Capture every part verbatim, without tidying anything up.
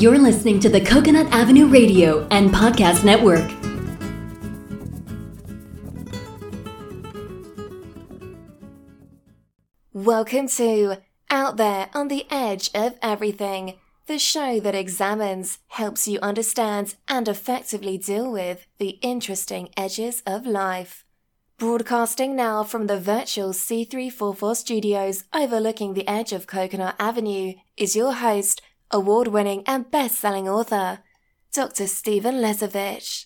You're listening to the Coconut Avenue Radio and Podcast Network. Welcome to Out There on the Edge of Everything, the show that examines, helps you understand, and effectively deal with the interesting edges of life. Broadcasting now from the virtual C three forty-four studios overlooking the edge of Coconut Avenue is your host, award-winning and best-selling author, Doctor Stephen Lesovich.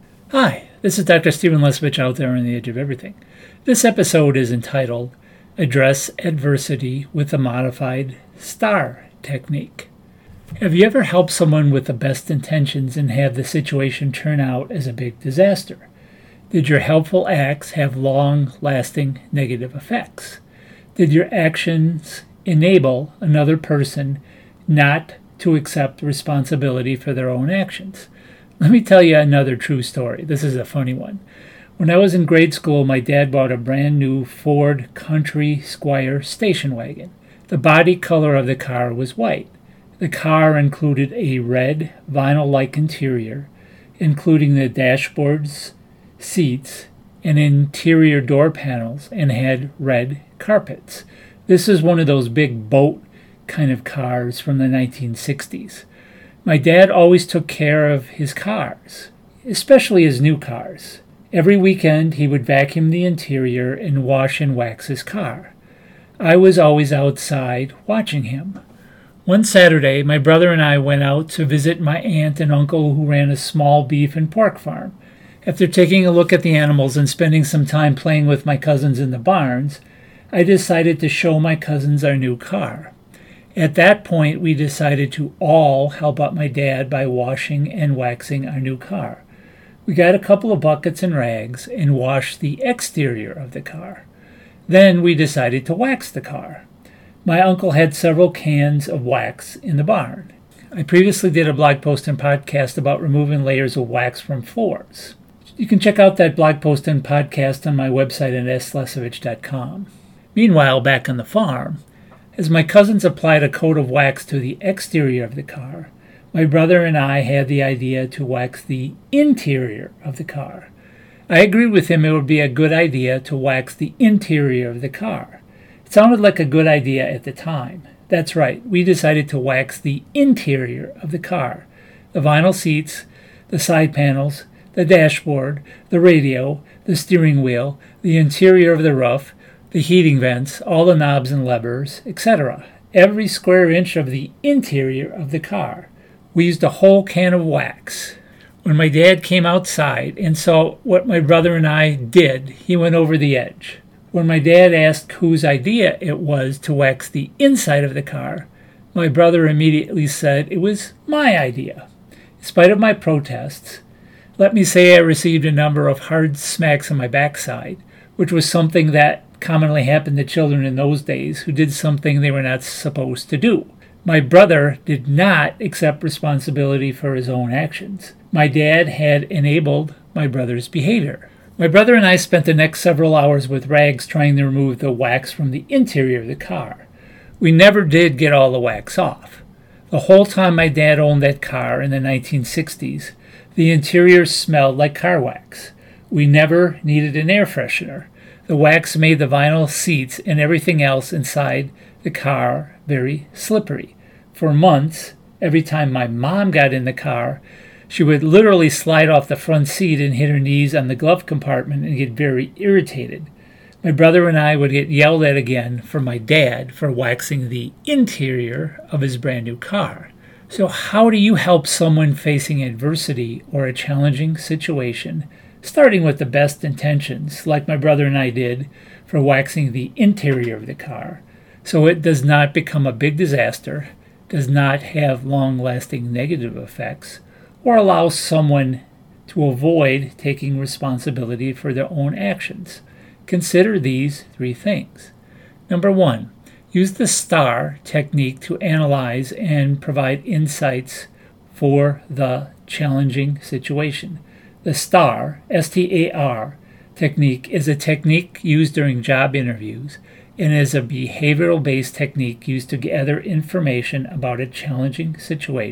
Hi, this is Doctor Stephen Lesovich out there on the edge of everything. This episode is entitled Address Adversity with the Modified STAR Technique. Have you ever helped someone with the best intentions and have the situation turn out as a big disaster? Did your helpful acts have long-lasting negative effects? Did your actions enable another person not to accept responsibility for their own actions? Let me tell you another true story. This is a funny one. When I was in grade school, my dad bought a brand new Ford Country Squire station wagon. The body color of the car was white. The car included a red vinyl-like interior, including the dashboard's seats and interior door panels, and had red carpets. This is one of those big boat kind of cars from the nineteen sixties. My dad always took care of his cars, especially his new cars. Every weekend he would vacuum the interior and wash and wax his car. I was always outside watching him. One Saturday, my brother and I went out to visit my aunt and uncle who ran a small beef and pork farm. After taking a look at the animals and spending some time playing with my cousins in the barns, I decided to show my cousins our new car. At that point, we decided to all help out my dad by washing and waxing our new car. We got a couple of buckets and rags and washed the exterior of the car. Then we decided to wax the car. My uncle had several cans of wax in the barn. I previously did a blog post and podcast about removing layers of wax from floors. You can check out that blog post and podcast on my website at s lesovich dot com. Meanwhile, back on the farm, as my cousins applied a coat of wax to the exterior of the car, my brother and I had the idea to wax the interior of the car. I agreed with him it would be a good idea to wax the interior of the car. It sounded like a good idea at the time. That's right, we decided to wax the interior of the car. The vinyl seats, the side panels, the dashboard, the radio, the steering wheel, the interior of the roof, the heating vents, all the knobs and levers, et cetera. Every square inch of the interior of the car. We used a whole can of wax. When my dad came outside and saw what my brother and I did, he went over the edge. When my dad asked whose idea it was to wax the inside of the car, my brother immediately said it was my idea. In spite of my protests, let me say I received a number of hard smacks on my backside, which was something that commonly happened to children in those days who did something they were not supposed to do. My brother did not accept responsibility for his own actions. My dad had enabled my brother's behavior. My brother and I spent the next several hours with rags trying to remove the wax from the interior of the car. We never did get all the wax off. The whole time my dad owned that car in the nineteen sixties, the interior smelled like car wax. We never needed an air freshener. The wax made the vinyl seats and everything else inside the car very slippery. For months, every time my mom got in the car, she would literally slide off the front seat and hit her knees on the glove compartment and get very irritated. My brother and I would get yelled at again from my dad for waxing the interior of his brand new car. So how do you help someone facing adversity or a challenging situation, starting with the best intentions, like my brother and I did for waxing the interior of the car, so it does not become a big disaster, does not have long-lasting negative effects, or allows someone to avoid taking responsibility for their own actions? Consider these three things. Number one, use the STAR technique to analyze and provide insights for the challenging situation. The STAR, S T A R, technique is a technique used during job interviews and is a behavioral-based technique used to gather information about a challenging situation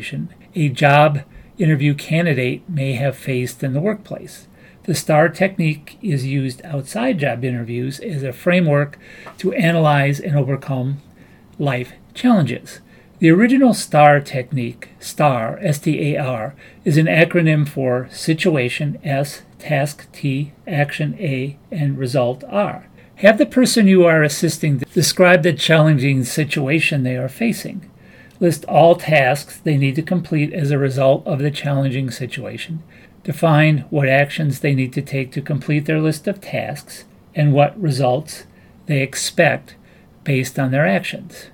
a job interview candidate may have faced in the workplace. The STAR technique is used outside job interviews as a framework to analyze and overcome life challenges. The original STAR technique, STAR, S T A R, is an acronym for Situation, S, Task, T, Action, A, and Result, R. Have the person you are assisting describe the challenging situation they are facing. List all tasks they need to complete as a result of the challenging situation. Define what actions they need to take to complete their list of tasks and what results they expect based on their actions.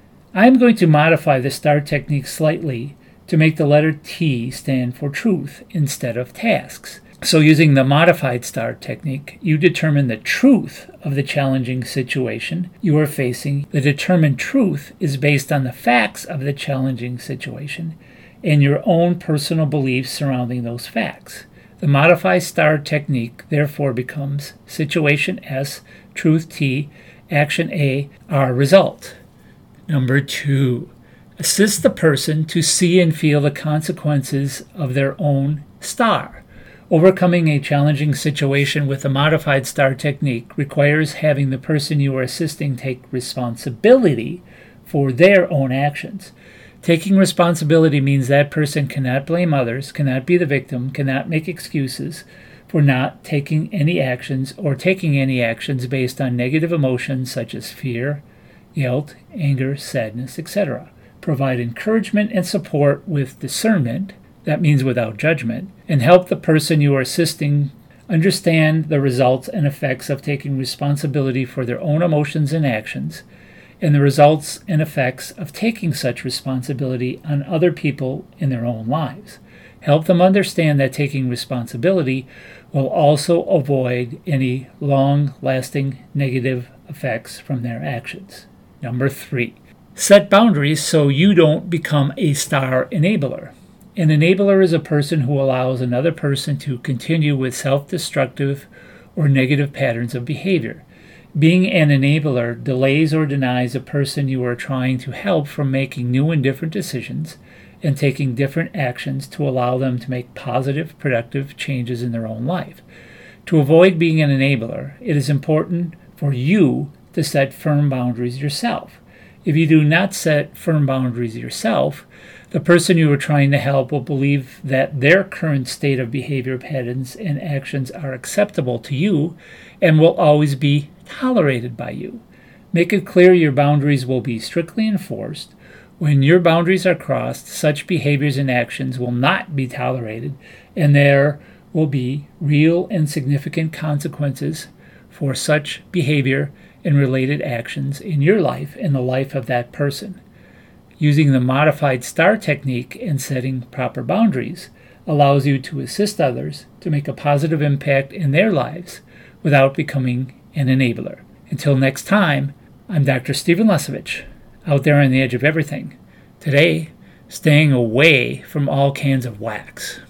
I am going to modify the STAR technique slightly to make the letter T stand for truth instead of tasks. So using the modified STAR technique, you determine the truth of the challenging situation you are facing. The determined truth is based on the facts of the challenging situation and your own personal beliefs surrounding those facts. The modified STAR technique therefore becomes Situation S, Truth T, Action A, R, Result. Number two, assist the person to see and feel the consequences of their own STAR. Overcoming a challenging situation with a modified STAR technique requires having the person you are assisting take responsibility for their own actions. Taking responsibility means that person cannot blame others, cannot be the victim, cannot make excuses for not taking any actions or taking any actions based on negative emotions such as fear, guilt, anger, sadness, et cetera. Provide encouragement and support with discernment, that means without judgment, and help the person you are assisting understand the results and effects of taking responsibility for their own emotions and actions, and the results and effects of taking such responsibility on other people in their own lives. Help them understand that taking responsibility will also avoid any long-lasting negative effects from their actions. Number three, set boundaries so you don't become a STAR enabler. An enabler is a person who allows another person to continue with self-destructive or negative patterns of behavior. Being an enabler delays or denies a person you are trying to help from making new and different decisions and taking different actions to allow them to make positive, productive changes in their own life. To avoid being an enabler, it is important for you to set firm boundaries yourself. If you do not set firm boundaries yourself, the person you are trying to help will believe that their current state of behavior patterns and actions are acceptable to you and will always be tolerated by you. Make it clear your boundaries will be strictly enforced. When your boundaries are crossed, such behaviors and actions will not be tolerated, and there will be real and significant consequences for such behavior and related actions in your life and the life of that person. Using the modified STAR technique and setting proper boundaries allows you to assist others to make a positive impact in their lives without becoming an enabler. Until next time, I'm Doctor Stephen Lesovich, out there on the edge of everything. Today, staying away from all cans of wax.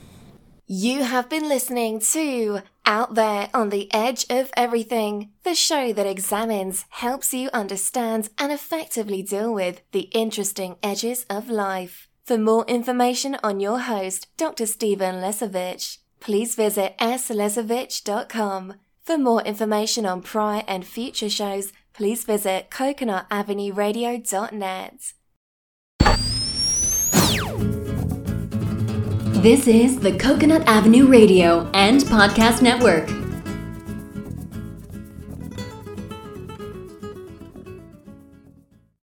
You have been listening to Out There on the Edge of Everything, the show that examines, helps you understand, and effectively deal with the interesting edges of life. For more information on your host, Doctor Stephen Lesovich, please visit s lesovich dot com. For more information on prior and future shows, please visit coconut avenue radio dot net. This is the Coconut Avenue Radio and Podcast Network.